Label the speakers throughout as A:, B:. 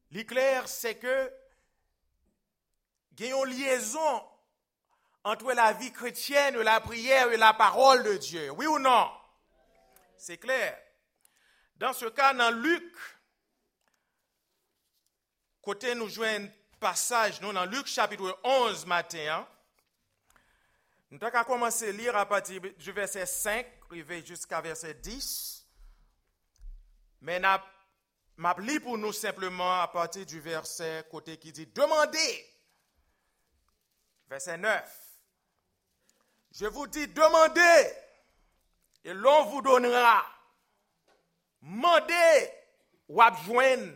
A: L'éclair, c'est que il y a une liaison entre la vie chrétienne, la prière et la parole de Dieu. Oui ou non? C'est clair. Dans ce cas, dans Luc, côté nous jouons un passage, nous dans Luc chapitre 11 matin, nous avons commencé à lire à partir du verset 5, arrivé jusqu'à verset 10. Mais m'a lis pour nous simplement à partir du verset côté qui dit « Demandez ». Verset 9. Je vous dis, demandez et l'on vous donnera. Mandez ou joindre.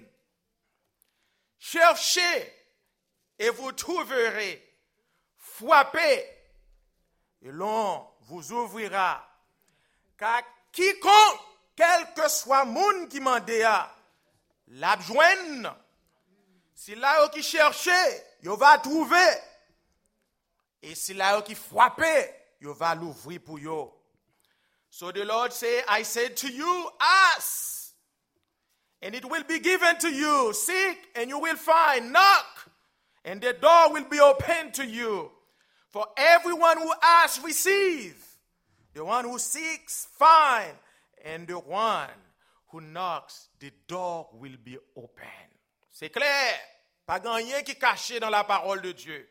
A: Cherchez et vous trouverez. Frappez et l'on vous ouvrira. Car quiconque, quel que soit monde qui mande, l'a joindre. Si là qui cherchez, il va trouver. Et si là qui frappe, il va l'ouvrir pour you. So the Lord say, I said to you, ask, and it will be given to you. Seek, and you will find. Knock, and the door will be opened to you. For everyone who asks, receive. The one who seeks, find. And the one who knocks, the door will be open. C'est clair. Pas rien qui est caché dans la parole de Dieu.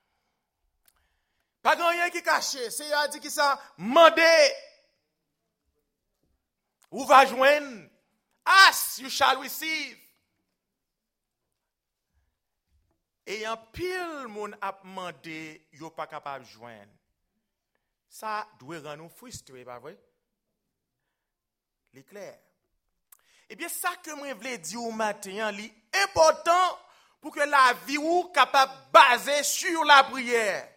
A: Pas rien qui est caché. C'est à dire qui ça, mandez. Ou va joindre. Ask, you shall receive. Et un pile moun a demandé, yo pas capable de joindre. Ça doit rendre nous frustrés, pas vrai? L'éclair. Eh bien, ça que moi voulais dire au matin, c'est important pour que la vie ou capable de baser sur la prière.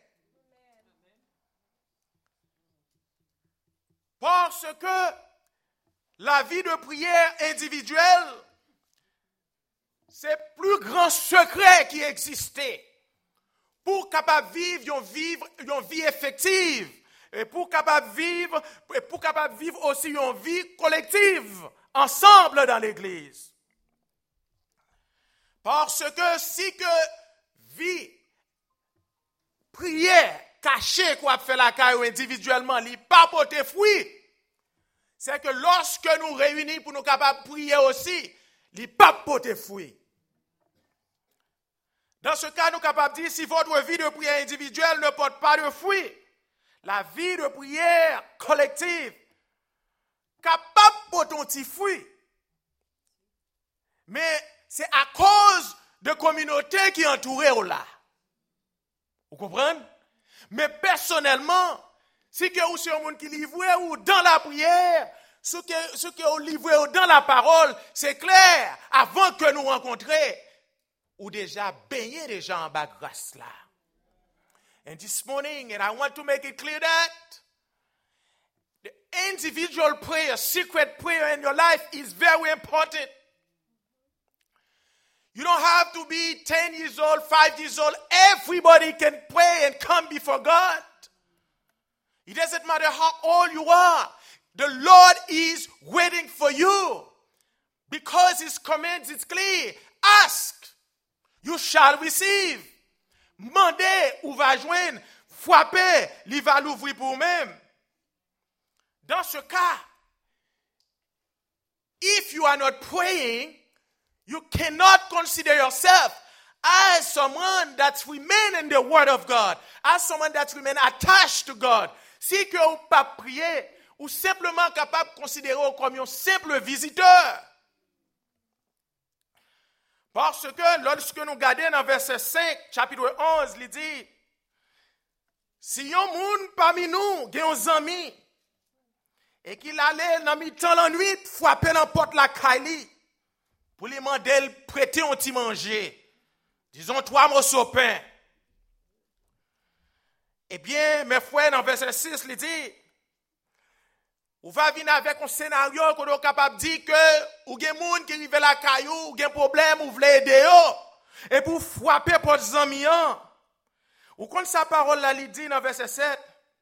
A: Parce que la vie de prière individuelle, c'est le plus grand secret qui existait. Pour capable vivre une vie effective. Et pour capable vivre aussi une vie collective, ensemble dans l'église. Parce que si que vie, prière, cachée qu'on fait la caille individuellement, il pas porter fruit. C'est que lorsque nous réunissons pour nous capables de prier aussi, il pas porter fruit. Dans ce cas, nous sommes capables de dire, si votre vie de prière individuelle ne porte pas de fruit, la vie de prière collective, capable de porter un petit fruit. Mais c'est à cause de communautés qui entourent là. Vous comprenez? Mais personnellement, si que vous êtes un monde qui livre ou dans la prière, ce que vous livrez dans la parole, c'est clair, avant que nous rencontrions, ou déjà baigné déjà en bas grâce là. And this morning, and I want to make it clear that the individual prayer, secret prayer in your life is very important. You don't have to be 10 years old, 5 years old. Everybody can pray and come before God. It doesn't matter how old you are. The Lord is waiting for you. Because His command is clear. Ask, you shall receive. Mandez, ou va joindre. Frappez, il va l'ouvrir pour vous-même. Dans ce cas, if you are not praying, you cannot consider yourself as someone that remains in the Word of God, as someone that remains attached to God. Si que vous pas prier, ou simplement capable de considérer comme un simple visiteur. Parce que lorsque nous regardons dans verset 5, chapitre 11, il dit, si un monde parmi nous, a un ami, et qu'il allait dans mi-temps la nuit, frapper dans la porte la caille, pour lui demander de prêter un petit manger. Disons 3 morceaux de pain. Eh bien, mes frères, dans verset 6, il dit, ou va venir avec un scénario qu'on est capable de dire que ou gen moun qui rive la caillou, ou gen problème, ou vle aider yo, et pour frapper pour des amis. Ou quand sa parole là, il dit dans verset 7,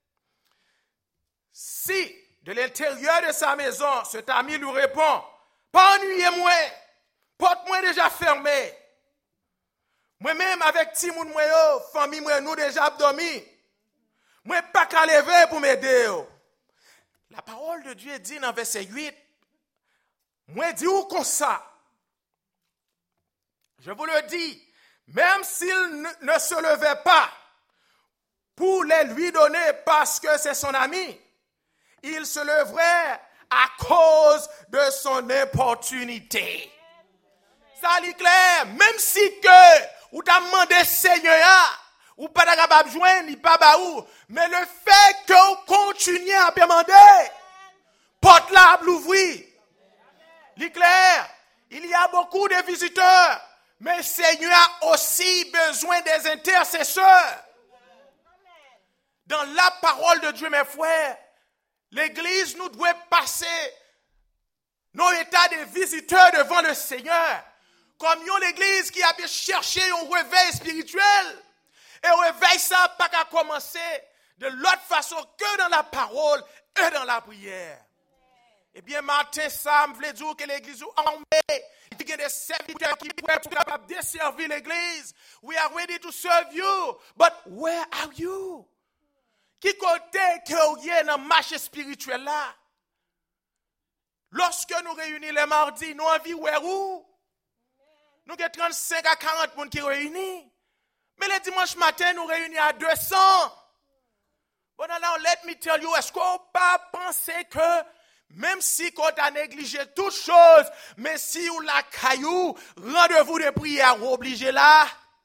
A: si de l'intérieur de sa maison, cet ami lui répond, pas ennuyez-moi, porte-moi déjà fermée, Moi-même, avec ti moun mwen yo, famille mwen nous déjà dormi. Moi, pas qu'à lever pour m'aider. La parole de Dieu dit dans verset 8, moi dis ou comme ça. Je vous le dis, même s'il ne se levait pas pour les lui donner parce que c'est son ami, il se leverait à cause de son importunité. Ça est clair, même si que ou t'a demandé Seigneur, ou pas capable de joindre, il pas baou, mais le fait que vous continuez à demander, porte là à l'ouvrir. C'est clair, il y a beaucoup de visiteurs, mais le Seigneur a aussi besoin des intercesseurs. Dans la parole de Dieu, mes frères, l'Église nous doit passer nos états de visiteurs devant le Seigneur. Comme l'Église qui a bien cherché un réveil spirituel. Et réveil ça pas qu'à commencer de l'autre façon que dans la parole et dans la prière. Eh bien, matin, ça me veut dire que l'Église est armée. Il y a des serviteurs qui pourraient être capables de servir l'Église. We are ready to serve you. But where are you? Qui côté que vous êtes dans le marché spirituel là? Lorsque nous réunissons les mardis, nous envie où? Nous avons 35 à 40 personnes qui réunissent. Mais le dimanche matin, nous réunissons à 200. Bon, alors, let me tell you, est-ce qu'on peut pas penser que même si on a négligé toutes choses, mais si on la caillou, rendez-vous de prière obligé là?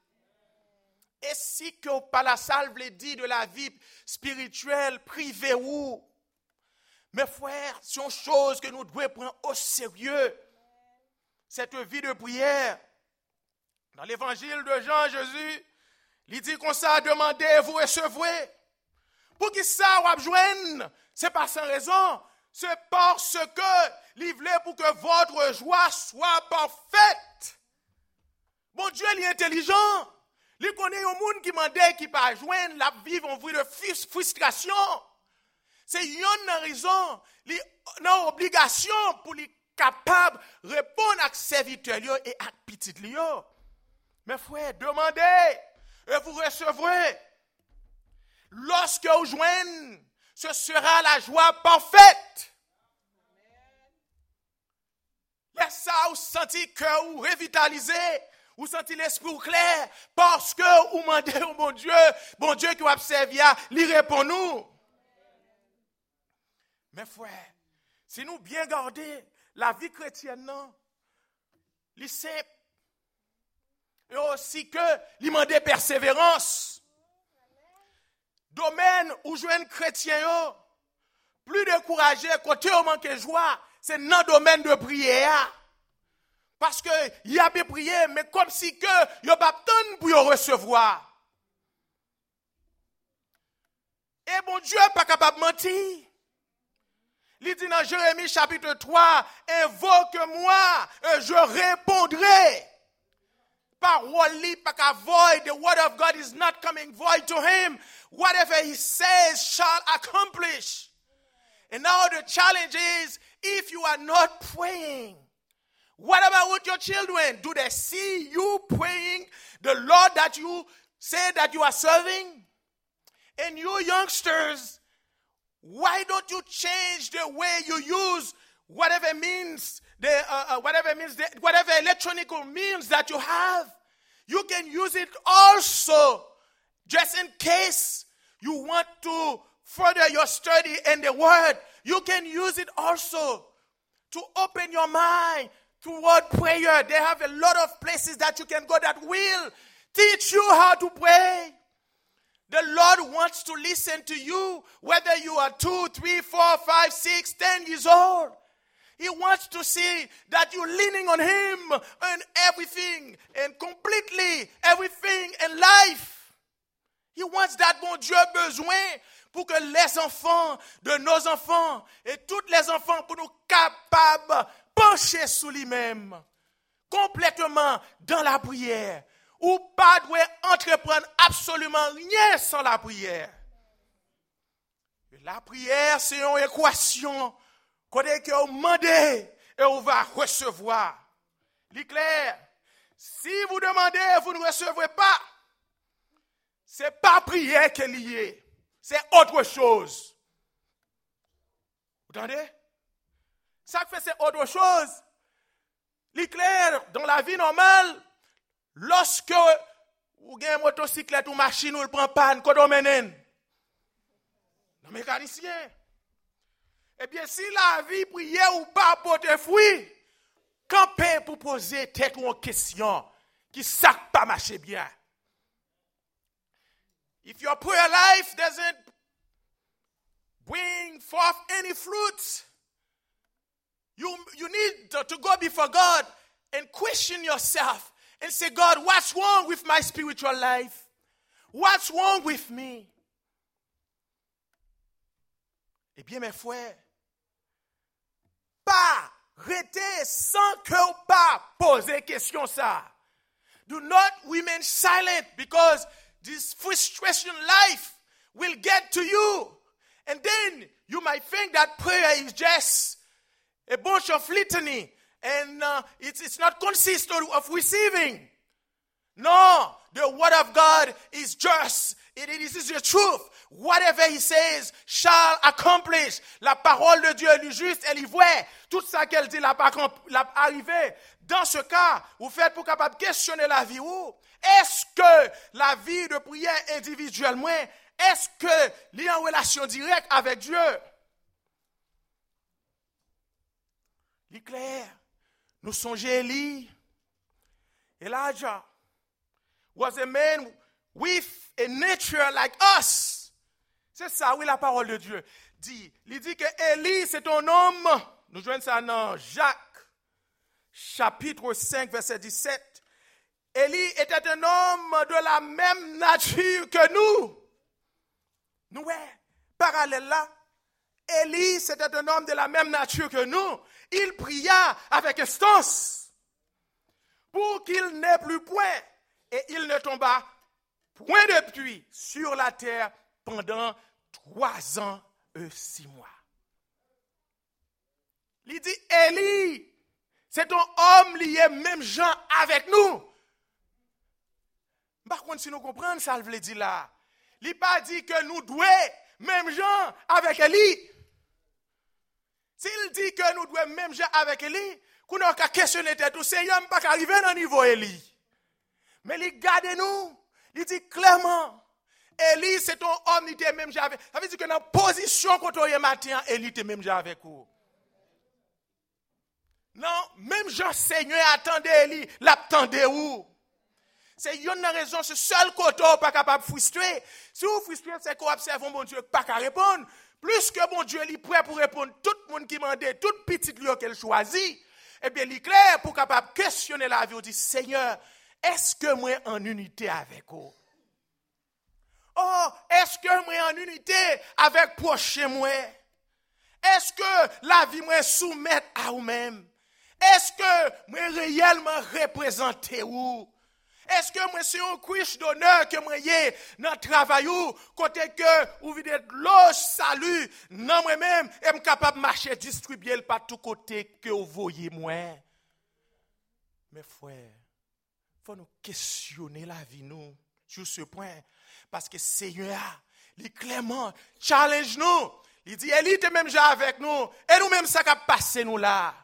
A: Et si que pas la salle dit de la vie spirituelle privée ou? Mes frères, c'est une chose que nous devons prendre au sérieux. Cette vie de prière. Dans l'évangile de Jean, Jésus, il dit qu'on ça, demandez, vous recevrez. Pour qui ça, vous joignez, c'est pas sans raison. C'est parce que, il voulait pour que votre joie soit parfaite. Bon Dieu, il est intelligent. Il connaît un monde qui m'a dit qu'il pas joindre la vivre en vie de frustration. C'est une raison, une obligation pour les capable de répondre à serviteurs et à petits lieux. Mes frères, demandez et vous recevrez. Lorsque vous joignez, ce sera la joie parfaite. Laissez ça, vous sentez que vous revitalisez, vous sentez l'esprit clair, parce que vous demandez au bon Dieu qui va servir, il répond nous. Mes frères, si nous bien garder la vie chrétienne, non, il simple. Et aussi que il demande persévérance. Domaine où jeune chrétien, plus découragé, côté où manque de joie, c'est dans le domaine de prière. Parce que il a bien prié, mais comme si que il a pas besoin pour recevoir. Et bon Dieu n'est pas capable de mentir. Il dit dans Jérémie chapitre 3, invoque-moi et je répondrai. Parole pas void. The word of God is not coming void to him. Whatever he says shall accomplish. And now the challenge is, if you are not praying, what about with your children? Do they see you praying the Lord that you say that you are serving? And you youngsters, why don't you change the way you use whatever means, whatever electronic means that you have? You can use it also, just in case you want to further your study in the Word. You can use it also to open your mind toward prayer. They have a lot of places that you can go that will teach you how to pray. The Lord wants to listen to you, whether you are 2, 3, 4, 5, 6, 10 years old. He wants to see that you're leaning on Him in everything and completely everything in life. He wants that, bon Dieu, besoin pour que les enfants de nos enfants et tous les enfants pour nous capables pencher sous lui-même complètement dans la prière. Ou pas doit entreprendre absolument rien sans la prière. Et la prière, c'est une équation qu'on demande et on va recevoir. C'est clair. Si vous demandez et vous ne recevrez pas, ce n'est pas prière qui est liée, c'est autre chose. Vous entendez? Ça fait c'est autre chose. L'éclair dans la vie normale, lorsque vous avez une motocyclette ou machine ou le prend panne, quand on mène, le mécanicien. Eh bien, si la vie prière ou pas porter fruit, campez pour poser tête ou en question qui ça pas marcher bien. If your prayer life doesn't bring forth any fruit, you need to go before God and question yourself and say, God, what's wrong with my spiritual life? What's wrong with me? Eh bien, mes frères, pas rester sans que pas poser question ça. Do not remain silent because this frustration life will get to you. And then you might think that prayer is just a bunch of litany and it's not consistent of receiving. No, the word of God is just. It is the truth. Whatever he says shall accomplish. La parole de Dieu est juste, elle est vraie. Tout ça qu'elle dit l'a arrivé. Dans ce cas, vous faites pour capable questionner la vie où? Est-ce que la vie de prière individuellement, est-ce que il est en relation directe avec Dieu? Il est clair. Nous songeons Élie. Elijah was a man with a nature like us. C'est ça, oui, la parole de Dieu dit. Il dit que Élie, c'est un homme. Nous joignons ça dans Jacques, chapitre 5, verset 17. Élie était un homme de la même nature que nous. Nous, parallèle là. Élie, c'était un homme de la même nature que nous. Il pria avec instance pour qu'il n'ait plus point. Et il ne tomba point de pluie sur la terre pendant 3 ans et 6 mois. Il dit, Élie, c'est un homme lié même gens avec nous. Par contre, si nous comprenons ça, il veut dire là. Il n'a pas dit que nous devons même gens avec Élie. S'il dit que nous devons même gens avec Élie, qu'on n'a qu'à questionner tout, Seigneur n'a pas arriver dans le niveau Élie. Mais il garde nous, il dit clairement, Élie c'est ton homme, il était même déjà avec. Ça veut dire que dans la position qu'on est matin, Élie était même déjà avec vous. Non, même Jean-Seigneur attendait Élie, l'attendait où? C'est une raison, ce seul côté pas capable de frustrer. Si vous frustrez, c'est qu'on observe bon Dieu pas qu'à répondre. Plus que bon Dieu est prêt pour répondre tout le monde qui m'a dit, toute petite lieu qu'elle choisit, eh bien, il est clair pour capable questionner la vie. On dit, Seigneur, est-ce que moi en unité avec vous? Oh, est-ce que moi en unité avec prochain moi? Est-ce que la vie moi soumette à vous-même? Est-ce que moi réellement représenter vous? Est-ce que moi c'est un couche d'honneur que moi yé dans le travail ou côté que ou vide loge salut non moi-même et capable marcher distribuer par tout côté que vous voyez moi? Mes frères, faut nous questionner la vie nous sur ce point parce que Seigneur il clairement challenge nous. Il dit Élie était même déjà avec nous et nous même ça qui a passé nous là.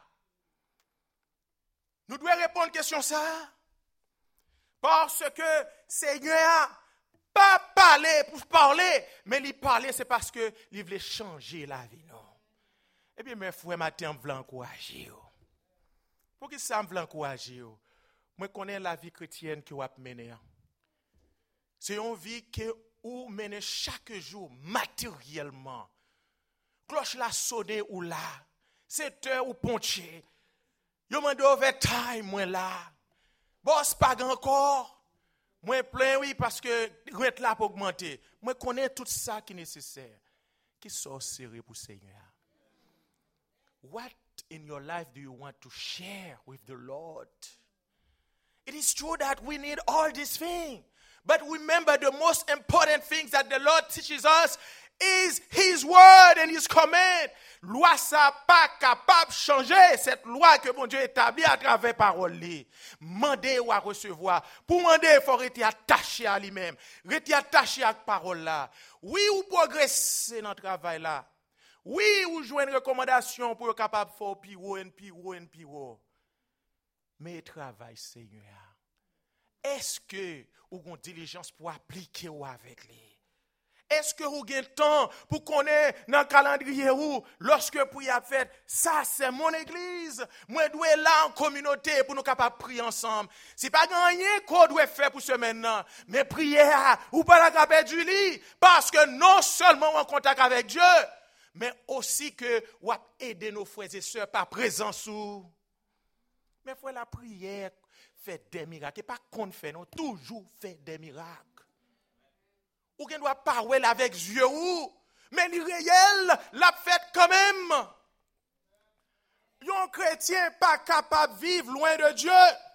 A: Nous devons répondre à la question ça. Parce que Seigneur pas parler pour parler, mais il parler c'est parce que il voulait changer la vie non. Eh bien mes frères matin me veut encourager. Pour que ça me veut encourager. Moi connais la vie chrétienne que vous menez. C'est une vie que vous menez chaque jour matériellement. Cloche la sonne ou là, 7 heures ou ponché. Yo mande overtime moi là. Boss pas encore. Moi plein oui parce que rente là pour augmenter. Moi connais tout ça qui est nécessaire. Qui sont sérieux pour Seigneur. What in your life do you want to share with the Lord? It is true that we need all these things. But remember the most important things that the Lord teaches us is his word and his command. Loi ça pas capable de changer cette loi que bon Dieu établit à travers parole li. Mandé ou à recevoir. Pour demander, il faut rester attaché à lui-même. Rester attaché à la parole là. Oui, ou progresser dans le travail là. Oui, ou jouer une recommandation pour être capable de faire piro. Mais travail Seigneur. Est-ce que vous avez une diligence pour appliquer ou avec lui? Est-ce que vous avez le temps pour connaître dans le calendrier où, lorsque vous priez fait, ça c'est mon église, moi je dois là en communauté pour nous capables de prier ensemble. Ce n'est pas rien qu'on doit faire pour ce maintenant, mais prière ou pas la capable du lit, parce que non seulement en contact avec Dieu, mais aussi que vous aider nos frères et sœurs par présence ou. Mais frère, la prière fait des miracles, et pas qu'on fait, non, toujours fait des miracles. Ou qu'on doit parler avec Dieu ou, mais le réel l'a fait quand même. Un chrétien pas capable de vivre loin de Dieu.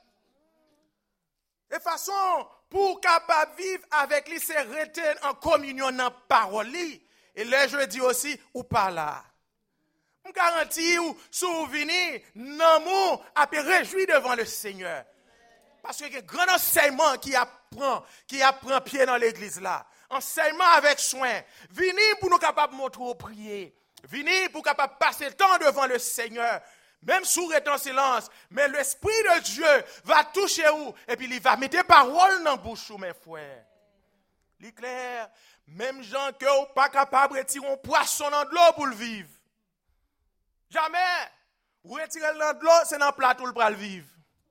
A: De façon, pour capable de vivre avec lui, c'est rester en communion dans la parole. Et là, je dis aussi, ou pas là. Je garantis ou souvenir, l'amour a pu réjouir devant le Seigneur. Parce qu'il y a un grand enseignement qui apprend pied dans l'église là. Enseignement avec soin. Venez pour nous capables de montrer au prier. Venez pour capables de passer le temps devant le Seigneur. Même sous en silence. Mais l'Esprit de Dieu va toucher vous. Et puis il va mettre des paroles dans la bouche, mes frères. Il est clair. Même gens que vous pas capable de retirer un poisson dans de l'eau pour le vivre. Jamais. Vous retirez dans de l'eau, c'est dans le plateau pour le vivre.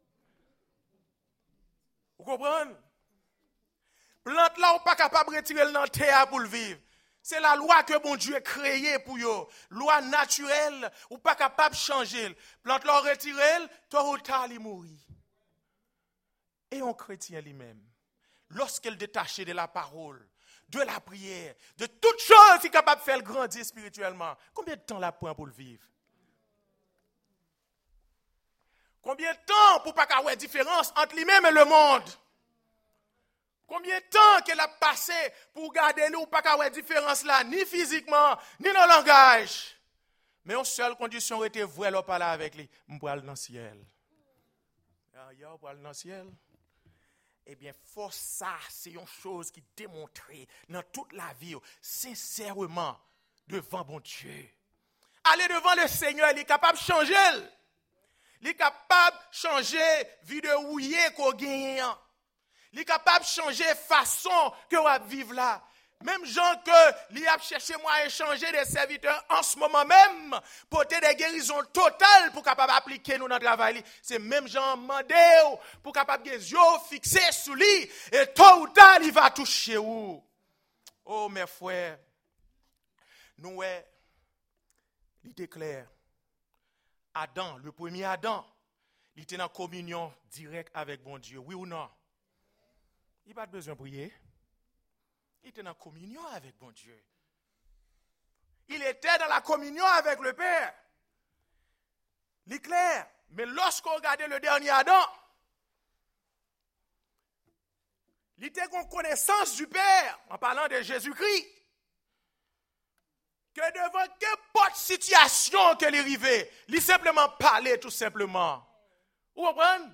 A: Vous comprenez? Plante là, ou pas capable de retirer dans terre pour le vivre. C'est la loi que bon Dieu a créée pour vous. Loi naturelle, ou pas capable de changer. Plante là, retirer, tôt ou tard, il mourit. Et un chrétien lui-même, lorsqu'il est détaché de la parole, de la prière, de toutes choses, il est capable de faire grandir spirituellement. Combien de temps la prend pour le vivre? Combien de temps pour pas avoir une différence entre lui-même et le monde? Combien de temps qu'elle a passé pour garder nous, pas avoir une différence là, ni physiquement, ni dans le langage. Mais en seule condition, était vrai, là, parler avec lui, je vais aller dans le ciel. Je vais aller dans le ciel. Eh bien, force ça, c'est une chose qui démontre dans toute la vie, sincèrement, devant bon Dieu. Aller devant le Seigneur, il est capable de changer. Il est capable de changer vie de ouillé qu'on gagne. Il est capable de changer façon que on va vivre là. Même gens que il a cherché moi à échanger des serviteurs en ce moment même pour des guérisons totales pour capable appliquer nous dans le travail. C'est même gens demandé pour capable des yeux fixés sur lui et tôt ou tard il va toucher où. Oh mes frères, nous il était clair. Adam, le premier Adam, il était en communion directe avec bon Dieu. Oui ou non? Il n'a pas besoin de prier. Il était en communion avec bon Dieu. Il était dans la communion avec le Père. Il est clair. Mais lorsqu'on regardait le dernier Adam, il était en connaissance du Père, en parlant de Jésus-Christ. Que devant qu'importe situation qu'elle arrivait, il simplement parlait tout simplement. Vous comprenez?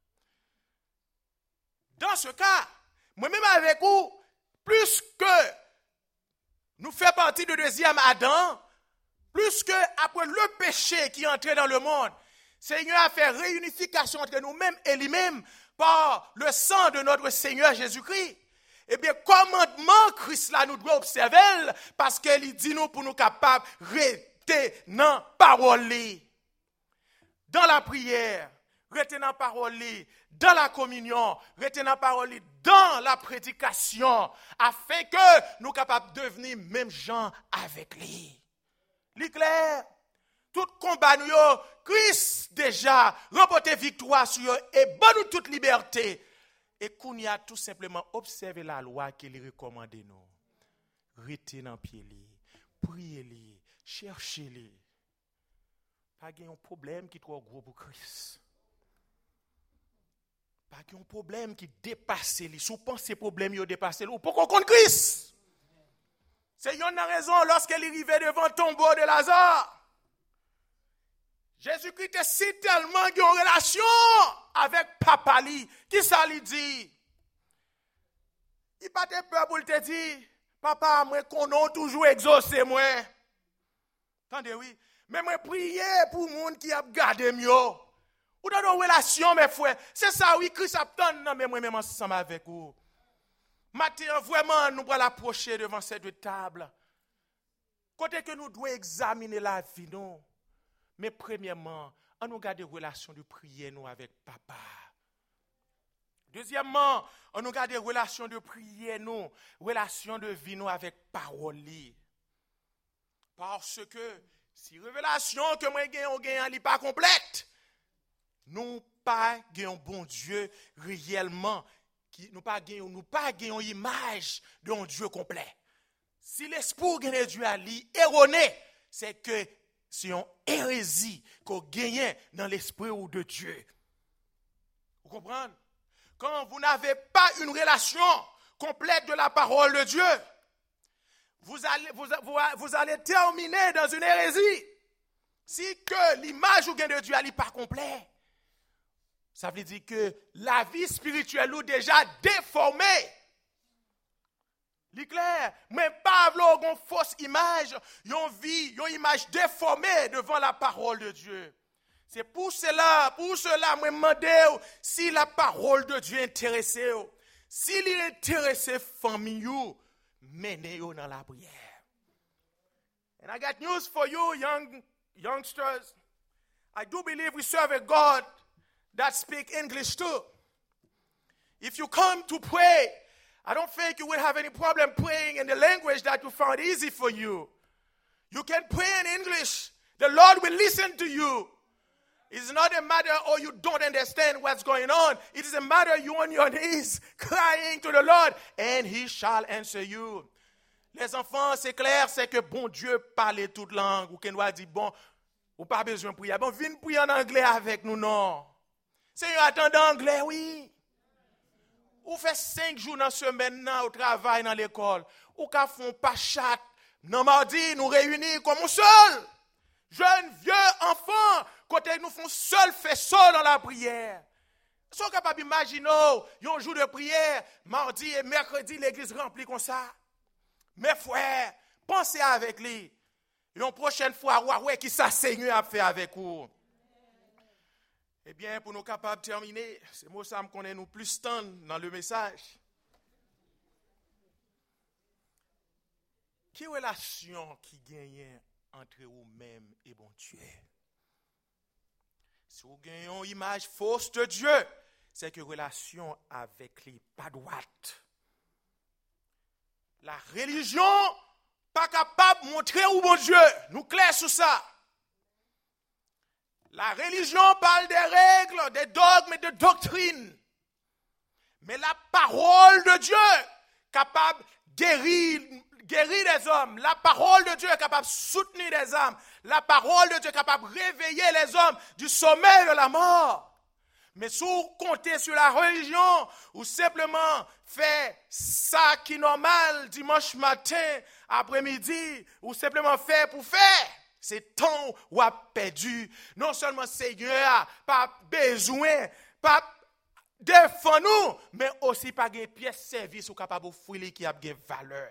A: Dans ce cas, moi-même avec vous, plus que nous faisons partie du deuxième Adam, plus que après le péché qui est entré dans le monde, Seigneur a fait réunification entre nous-mêmes et lui-même par le sang de notre Seigneur Jésus-Christ. Eh bien, commandement Christ là, nous devons observer parce qu'il dit nous pour nous capables de rester dans la parole, dans la prière, rester dans la parole, dans la communion, rester dans la parole, dans la prédication, afin que nous capables de devenir même gens avec lui. L'éclair, tout combat nous, Christ déjà remporté victoire sur eux et bonne nous toute liberté. Et qu'on y a tout simplement observé la loi qu'il recommande nous. Rester dans pied, priez-les, cherchez-les. Pas un problème qui est trop gros pour Christ. Pas un problème qui dépasse les. Si vous pensez problème qui dépasse les, pourquoi on compte Christ? C'est une raison lorsqu'elle arrivait devant le tombeau de Lazare. Jésus-Christ est si tellement en relation avec papa li. Qui ça lui dit? Il pas de peur pour te dire, papa, moi qu'on a toujours exaucé moi. Attendez, oui. Mais moi prier pour les gens qui a gardé mieux. Ou dans nos relations, mes frères. C'est ça, oui, Christ a tant non, mais moi-même ensemble avec vous. Maintenant, vraiment, nous allons l'approcher devant cette table. Côté que nous devons examiner la vie, non. Mais premièrement, on nous garde des relations de prière, nous, avec papa. Deuxièmement, on nous garde des relations de prière, nous, relations de vie, nous, avec parole. Parce que, si révélation que moi gagne n'est pas complète, nous pas gagnons bon Dieu réellement, nous pas gagnons image d'un Dieu complet. Si l'esprit gagne Dieu à lui erroné, c'est que c'est une hérésie qu'on gagne dans l'esprit ou de Dieu. Vous comprenez? Quand vous n'avez pas une relation complète de la parole de Dieu, vous allez terminer dans une hérésie. Si que l'image ou gain de Dieu n'est pas complet, ça veut dire que la vie spirituelle est déjà déformée. C'est clair, mais Pablo a une fausse image, une image déformée devant la parole de Dieu. C'est pour cela, moi demande si la parole de Dieu intéresse, s'il est intéressé famille, menez-vous dans la prière. And I got news for you, youngsters. I do believe we serve a God that speaks English too. If you come to pray, I don't think you will have any problem praying in the language that you found easy for you. You can pray in English. The Lord will listen to you. It's not a matter, you don't understand what's going on. It is a matter you on your knees crying to the Lord and He shall answer you. Les enfants, c'est clair, c'est que bon Dieu parle toute langue. Ou qu'on doit dire, bon, ou pas besoin de prier. Bon, viens prier en anglais avec nous, non. C'est un attendant anglais, oui. Ou fait 5 jours dans la semaine, au travail, dans l'école. Ou qu'à font pas chat. Non, mardi, nous réunir comme un seul. Jeunes, vieux, enfants, côté nous font seul fait seul dans la prière. Ils sont capables d'imaginer, un jour de prière, mardi et mercredi, l'église remplie comme ça. Mes frères, pensez avec lui. Une prochaine fois, ouais, qui ça Seigneur a fait avec vous. Eh bien, pour nous capables de terminer, c'est moi ça me connaît nous plus temps dans le message. Quelle relation qui gagne entre vous-même et bon Dieu? Si vous gagnez une image fausse de Dieu, c'est que relation avec lui pas droite. La religion pas capable de montrer où bon Dieu. Nous clairs sur ça. La religion parle des règles, des dogmes et de doctrines. Mais la parole de Dieu capable de guérir des hommes. La parole de Dieu est capable de soutenir des âmes. La parole de Dieu est capable de réveiller les hommes du sommeil de la mort. Mais si vous comptez sur la religion, ou simplement fait ça qui est normal dimanche matin, après-midi, ou simplement fait pour faire, c'est temps ou a perdu. Non seulement Seigneur, pas besoin, pas défend nous, mais aussi pas des pièces de service ou capable d'offrir qui a des valeur.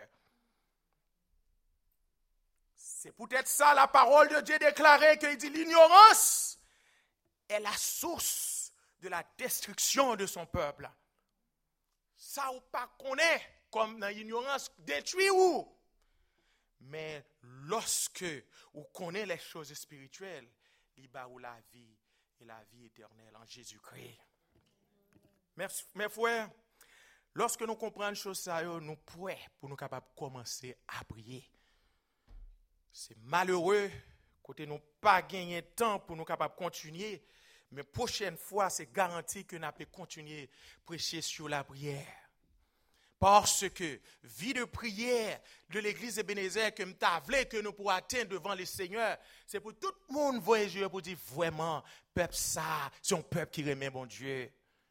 A: C'est peut-être ça la parole de Dieu déclarée qu'il dit l'ignorance est la source de la destruction de son peuple. Ça ou pas connaît comme dans l'ignorance détruit ou. Mais lorsque vous connaissez les choses spirituelles, il y a la vie et la vie éternelle en Jésus-Christ. Mes frères, lorsque nous comprenons choses ça, nous pouvons pour nous capables de commencer à prier. C'est malheureux côté nous pas gagner de temps pour nous capables de continuer. Mais prochaine fois, c'est garanti que nous allons continuer à prêcher sur la prière. Parce que vie de prière de l'église Ebenezer que nous avons que nous pourrons atteindre devant le Seigneur, c'est pour tout le monde voyager pour dire vraiment, peuple ça, c'est un peuple qui remet mon Dieu.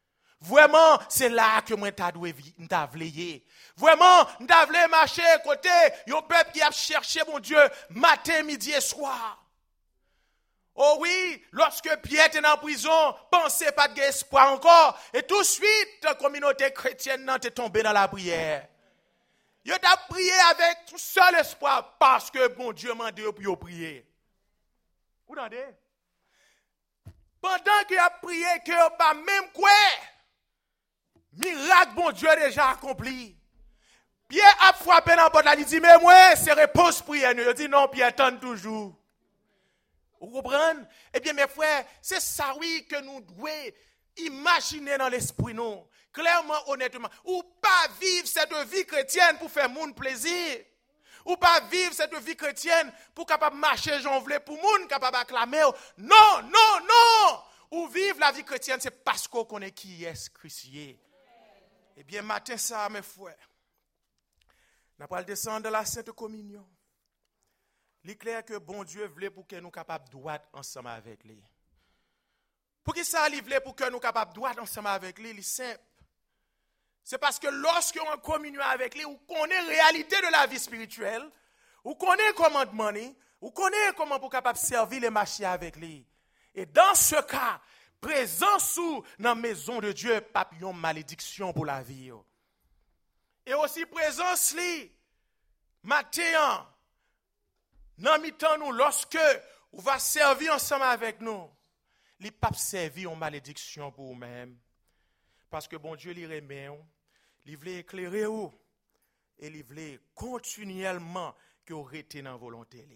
A: Vraiment, c'est là que moi t'a vlé. Vraiment, t'a vlé marcher côté yon peuple qui a cherché mon Dieu matin, midi et soir. Oh oui, lorsque Pierre était en prison, pensez pas de espoir encore et tout de suite la communauté chrétienne est tombée dans la prière. Yo t'a prié avec tout seul espoir parce que bon Dieu m'a dit pour prier. Vous entendez? Pendant qu'il a prié que pas même quoi miracle, bon Dieu, déjà accompli. Pierre a frappé dans la porte, il dit, mais moi, c'est réponse prière. Il dit, non, Pierre, attend toujours. Vous comprenez? Eh bien, mes frères, c'est ça, oui, que nous devons imaginer dans l'esprit, non. Clairement, honnêtement. Ou pas vivre cette vie chrétienne pour faire moun plaisir. Ou pas vivre cette vie chrétienne pour capable marcher, j'en voulais, pour moun capable acclamer. Non, non, non. Ou vivre la vie chrétienne, c'est parce qu'on connaît qui est Christ. Eh bien, matin, ça, mes frères, nous allons descendre dans la Sainte Communion. Il est clair que bon Dieu voulait pour que nous capables de droite ensemble avec lui. Pour qui ça, il voulait pour que nous capables de droite ensemble avec lui, il est simple. C'est parce que lorsque on communion avec lui, on connaît la réalité de la vie spirituelle, on connaît comment demander, on connaît comment pour capable servir les marchés avec lui. Et dans ce cas, présence dans la maison de Dieu, papillon malédiction pour la vie. Et aussi présence li, matin, dans mi-temps nous, lorsque on va servir ensemble avec nous, li pas servir en malédiction pour vous-même. Parce que bon Dieu li remet, il voulait éclairer ou, et il voulait continuellement que vous restez dans la volonté.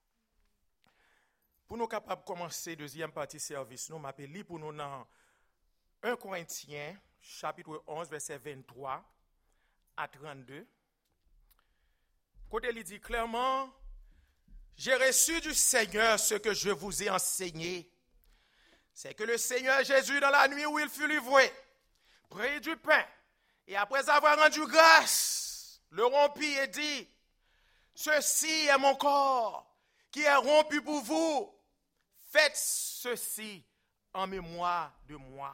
A: Pour nous capables de commencer deuxième partie service, nous m'appelons pour nous dans 1 Corinthiens, chapitre 11, verset 23 à 32. Côté il dit clairement, j'ai reçu du Seigneur ce que je vous ai enseigné. C'est que le Seigneur Jésus, dans la nuit où il fut livré, prit du pain, et après avoir rendu grâce, le rompit et dit, ceci est mon corps qui est rompu pour vous. Faites ceci en mémoire de moi.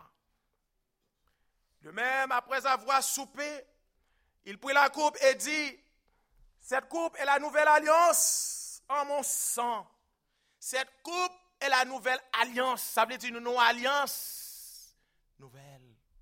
A: De même, après avoir soupé, il prit la coupe et dit, cette coupe est la nouvelle alliance en mon sang. Cette coupe est la nouvelle alliance. Ça veut dire une non-alliance nouvelle.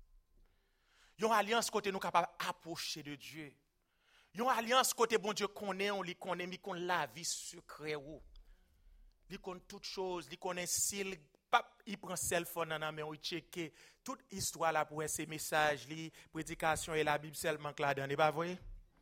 A: Une alliance côté nous capable d'approcher de Dieu. Une alliance côté bon Dieu connaît, on lui connaît, mais qu'on la vie secret ou. Il connaît toutes choses, il connaît s'il il prend cellphone dans la main, il check toute histoire là pour ces messages, les prédications et la Bible seulement là dedans, n'est pas vrai?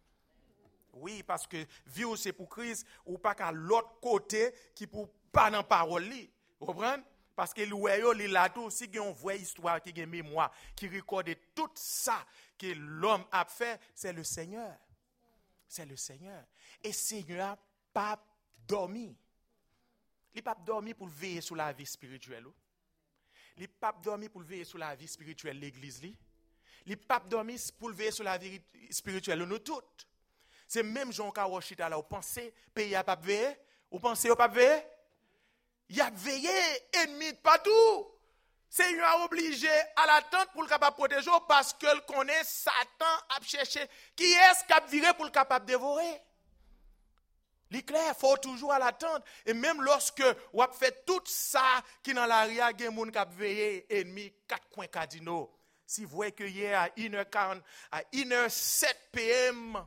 A: Oui, parce que vie c'est pour Christ ou pas qu'à l'autre côté qui pour pas dans parole li. Vous comprenez? Parce que lui là tout si il y a une vraie histoire qui a une mémoire qui recorde tout ça que l'homme a fait, c'est le Seigneur. C'est le Seigneur. Et le Seigneur pas dormi. Il n'a pas dormi pour veiller sur la vie spirituelle. Il n'a pas dormi pour veiller sur la vie spirituelle de l'église. Il n'a pas dormi pour veiller sur la vie spirituelle de nous toutes. C'est même Jean Kawashita là, vous pensez, pays n'a pas veillé? Vous pensez qu'il n'a pas veillé? Il a veillé, ennemi de partout. Seigneur obligé à l'attente pour le capable protéger parce que connaît Satan a cherché qui est-ce qui a viré pour le capable dévorer. L'éclair, il faut toujours à l'attente. Et même lorsque vous avez fait tout ça, qui dans l'arrière, il y a des gens qui ont veillé, ennemi, 4 coins cardinaux. Si vous voyez que hier, à 1h40, à 1h07 p.m.,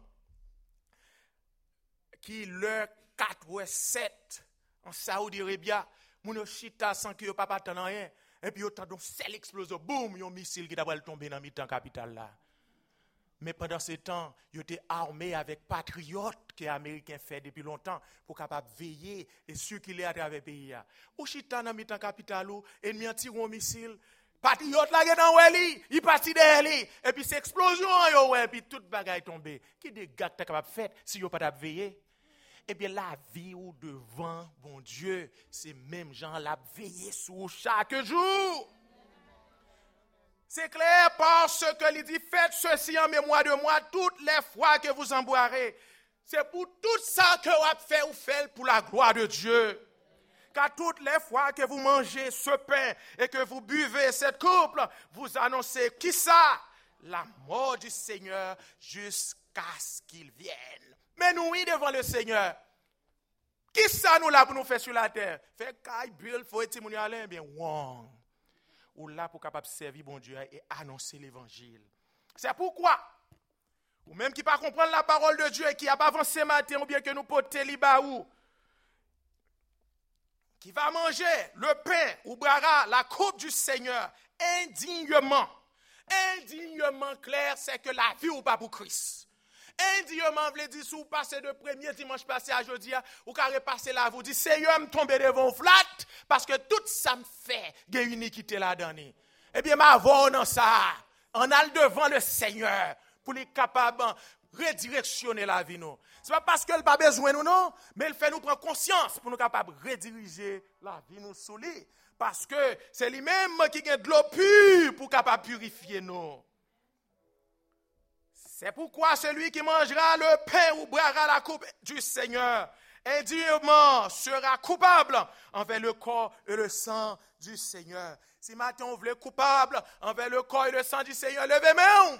A: qui l'heure 4 ou 7, en Saoudi Arabia, mon chita sans que vous ne pas rien. Et puis, vous avez une seule explosion, boum, il y a un missile qui va tomber dans le capitale là. Mais pendant ce temps, ils étaient armés avec patriotes que les Américains font depuis longtemps pour capable veiller et circuler à travers le pays. Ou chita dans le capital ou ennemi tire un missile, patriote là dans Weli, il parti derrière et puis c'est explosion et puis toute bagaille tombée. Qui dégâts tu capable faire si vous pas veiller? Eh bien la vie ou devant bon Dieu, c'est même gens la veiller sur chaque jour. C'est clair parce que il dit faites ceci en mémoire de moi toutes les fois que vous en boirez. C'est pour tout ça que vous avez fait ou fait pour la gloire de Dieu. car toutes les fois que vous mangez ce pain et que vous buvez cette coupe, vous annoncez qui ça? La mort du Seigneur jusqu'à ce qu'il vienne. Mais nous, oui, devant le Seigneur. Qui ça nous là pour nous faire sur la terre? Fait caille, bulle, faut être témoigner, bien, wong. Ou là pour capable servir bon Dieu et annoncer l'évangile. C'est pourquoi, ou même qui ne pas comprendre la parole de Dieu et qui n'a pas avancé matin, ou bien que nous portons libaou, qui va manger le pain ou boira la coupe du Seigneur indignement. Indignement clair, c'est que la vie ou pas pour Christ. Indignement, veut dire, si vous passez de premier dimanche passé à jeudi, ou carré passer là, vous dites, Seigneur, me tombe devant flat, parce que tout ça me fait, il y a une iniquité là-dedans. Eh bien, ma voix dans ça, on a le devant le Seigneur, pour les capables de redirectionner la vie. Ce n'est pas parce qu'elle n'a pas besoin de nous, non, mais il fait nous prendre conscience pour nous capables de rediriger la vie nous sous lui. Parce que c'est lui-même qui a de l'eau pure pour capable purifier nous. C'est pourquoi celui qui mangera le pain ou boira la coupe du Seigneur indûment sera coupable envers le corps et le sang du Seigneur. Si maintenant on voulait coupable envers le corps et le sang du Seigneur, levez-moi.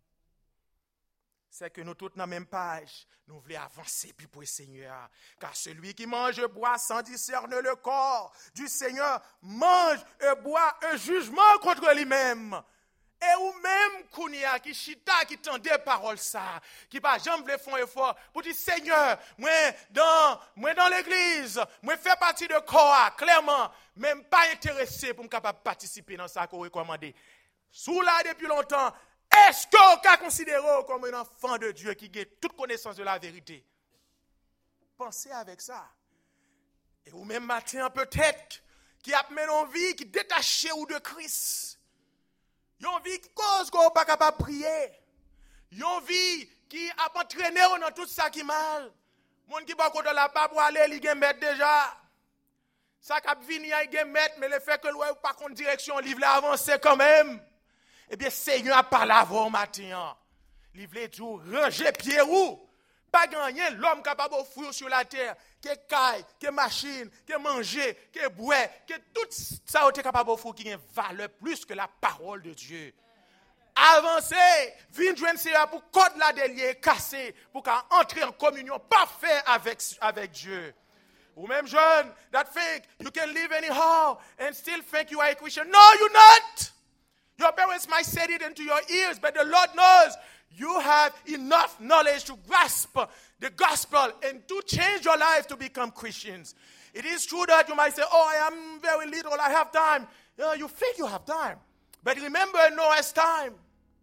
A: C'est que nous tous dans la même page, nous voulons avancer plus pour le Seigneur. Car celui qui mange et boit sans discerner le corps du Seigneur mange et boit un jugement contre lui-même. Et ou même Kounia qui chita qui tendait parole ça, qui pas jamais voulait faire effort pour dire Seigneur, moi dans l'église, moi fais partie de corps clairement, même pas intéressé pour me capable participer dans ça qu'on recommandé. Sous là depuis longtemps, est-ce qu'on peut considérer comme un enfant de Dieu qui a toute connaissance de la vérité? Pensez avec ça. Et ou même matin peut-être qui a mené une vie qui détachée ou de Christ. Une vie qui cause qu'on n'est pas capable de prier. Une vie qui a entraîné dans tout ça qui est mal. Moun qui va côté la pas pour aller, il gagne mettre déjà. Ça cap venir il gagne mettre mais le fait que l'oué pas contre direction, il veut avancer quand même. Eh bien Seigneur a parlé avant matin. Il veut dire ranger pied roux. Pas gagner l'homme capable de offrir sur la terre, qui caille, qui machine, qui manger, qui boire, qui tout ça est capable d'offrir qui a une valeur plus que la parole de Dieu. Avancez, venez joindre Seigneur pour code la délier cassé, pour entrer en communion parfaite avec Dieu. Ou même jeune, that think you can live anyhow and still think you are a Christian. No, you're not. Your parents might say it into your ears, but the Lord knows you have enough knowledge to grasp the gospel and to change your life to become Christians. It is true that you might say, oh, I am very little, I have time. You think you have time. But remember Noah's time.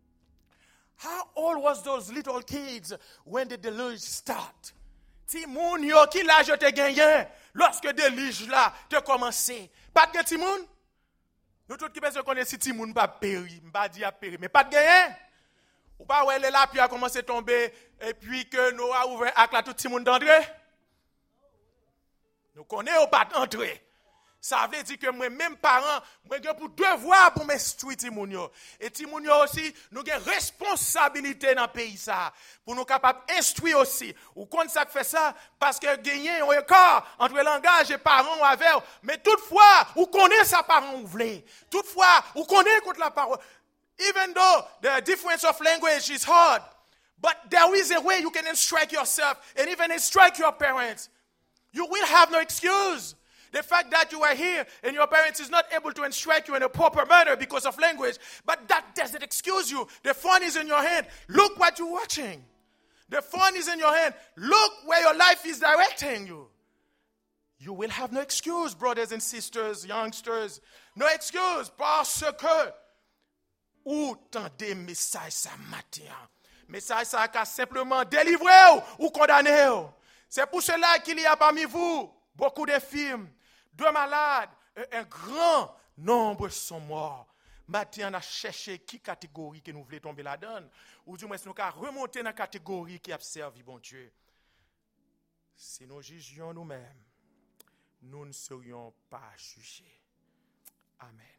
A: How old was those little kids when the deluge started? Timoun yo qui l'âge te gagné lorsque le déluge là te commencé. Pas de Timoun? Nous tous qui pensons qu'on est si Timoun pas péri, pas dit à péri, mais pas de gagné. Ou pas ouais là puis a commencé à tomber et puis que nous a ouvert avec la tout Timoun d'entrer. Nous connaissons pas d'entrer. Ça veut dire que moi même parents, moi j'ai pour devoir pour m'instruire Timoun yo. Et Timoun yo aussi, nous avons responsabilité dans le pays ça pour nous capables instruire aussi. Ou quand ça fait ça parce que gagner un écart entre le langage et parents avec, mais toutefois, ou connaît sa parent ou voulez. Toutefois, ou connaît contre la parole. Even though the difference of language is hard, but there is a way you can instruct yourself and even instruct your parents. You will have no excuse. The fact that you are here and your parents is not able to instruct you in a proper manner because of language, but that doesn't excuse you. The phone is in your hand. Look what you're watching. The phone is in your hand. Look where your life is directing you. You will have no excuse, brothers and sisters, youngsters. No excuse parce que ou tendez message ça matin. Message ça a simplement délivré ou condamné. C'est pour cela qu'il y a parmi vous beaucoup d'infirmes, de malades, et un grand nombre sont morts. Matin, on a cherché qui catégorie que nous voulons tomber là-dedans, ou du moins, nous avons remonté dans la catégorie qui a servi bon Dieu. Si nous jugions nous-mêmes, nous ne serions pas jugés. Amen.